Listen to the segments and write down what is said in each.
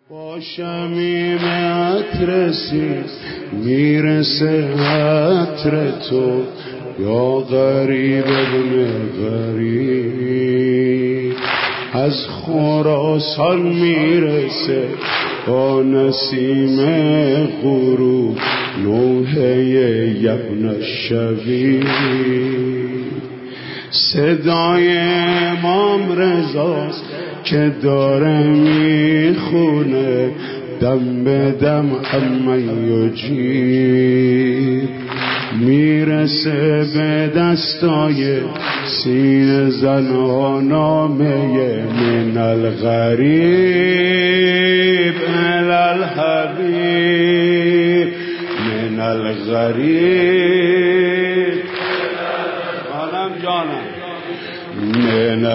با شمیم عطر رسید میرسه عطر تو یا غریب ابن غریب. از خراسان میرسه با نسیم غروب نوحه ابن الشبیب. صدای امام رضاست که داره میخونه دم به دم اما یجیب. میرسه به دستای سین زنها نامه من الغریب الالحبیب من الغریب آنم جانم من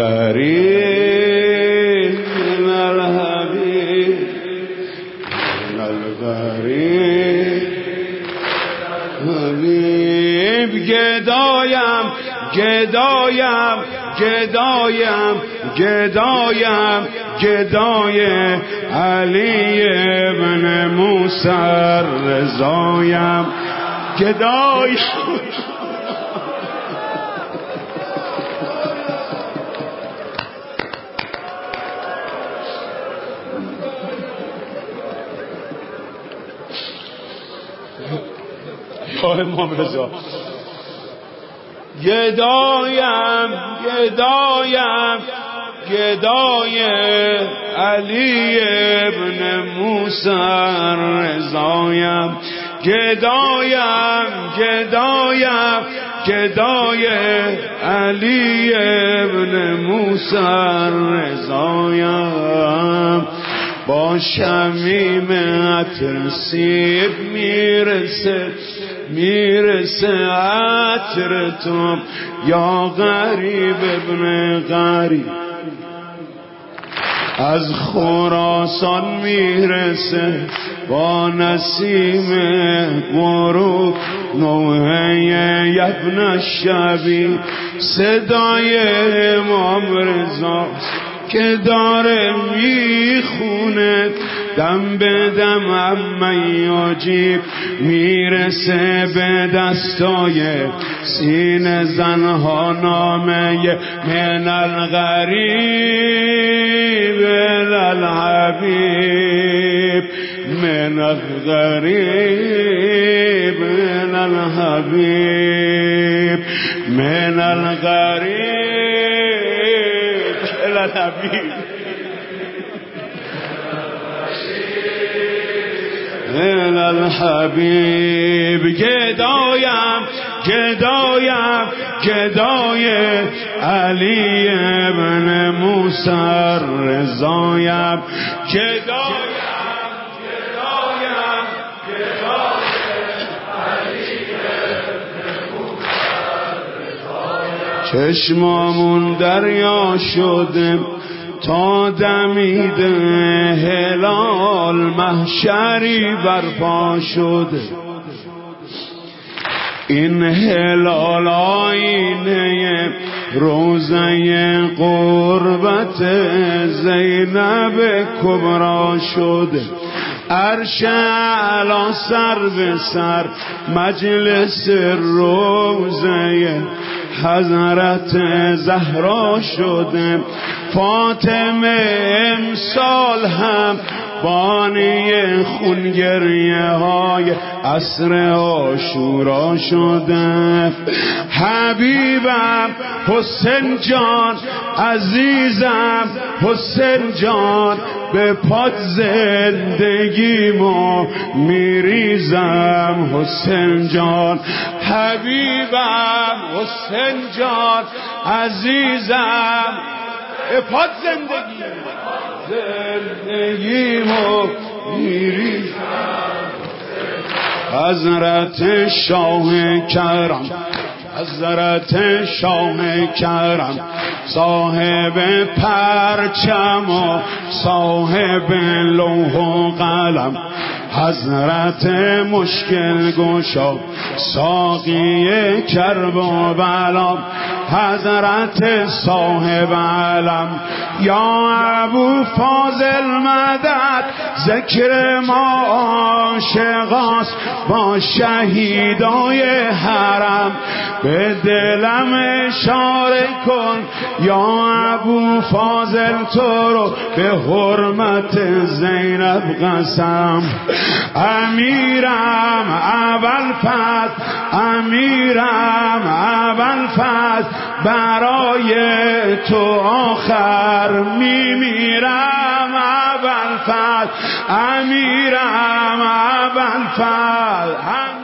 الغریب من الحبیب من الغریب حبیب. گدایم گدایم گدایم گدایم گدای علی ابن موسی رضایم گدای امام رضا گدایم گدایم گدای علی ابن موسی رضایم گدایم گدایم گدای علی ابن موسی رضایم. با شمیم عطر سیب میرسه عطر تو یا غریب ابن غریب. از خراسان میرسه با نسیم غروب نوحه ابن الشبیب. صدای امام رضاست که داره میخونه دم به دم اما یجیب. میرسه به دستای سین زنها نامه من الغریب الالحبیب من الغریب من الحبیب من الغریب الالحبیب الحبیب. گدایم گدایم گدای علی ابن موسی رضایم گدایم گدایم گدای علی ابن موسی رضایم. چشمامون دریا شده تا دمیده هلال محشری برپا شده. این هلال آینه روزه قربت زینب کبرا شده. عرش اعلی سر به سر مجلس روزه حضرت زهرا شده. فاطمه امسال هم بانی خونگریه های عصر عاشورا شده. حبیبم حسین جان عزیزم حسین جان به پات زندگیمو میریزم حسین جان. حبیبم حسین جان عزیزم به پات زندگیمو میریزم. حضرت شاه کرم حضرت شاه کرم صاحب پرچم و صاحب لوح و قلم. حضرت مشکل گشا ساقی کرب و بلا. حضرت صاحب علم یا ابو فاضل مدد ذکر ما عاشقاست با شهیدای حرم. به دلم اشاره کن یا ابو فاضل تو رو به حرمت زینب قسم. امیرم ابوالفضل، امیرم ابوالفضل، برای تو آخر میمیرم ابوالفضل، امیرم ابوالفضل.